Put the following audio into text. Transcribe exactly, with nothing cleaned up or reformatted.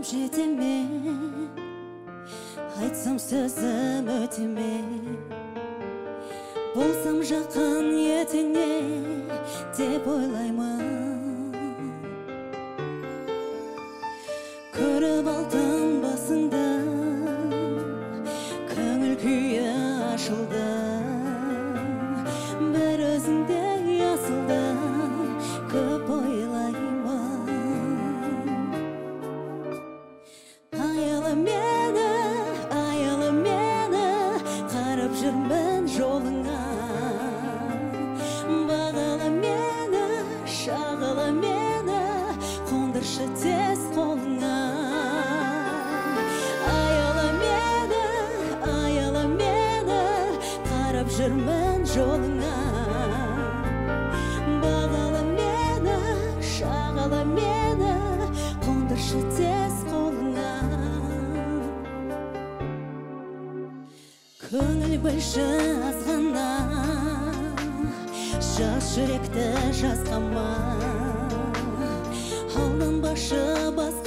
арманым жете ме, айтсам сөзім өте ме, болсам жақын етіңе деп ойлаймын. Көріп алдым басыңды, көңіл күйі ашылды, бір өзіңде асылды, көп ойлаймын. Аяла мені, аяла мені, қарап жүрмін жолыңа. Бағала мені, шағала мені, қондыршы тез қолыңа. Аяла мені, аяла мені, қарап жүрмін жолыңа. Бағала мені, шағала мені, қондыршы тез қолыңа. Көңіл бөлші азғана, жас жүректі жасқама, алданбашы бас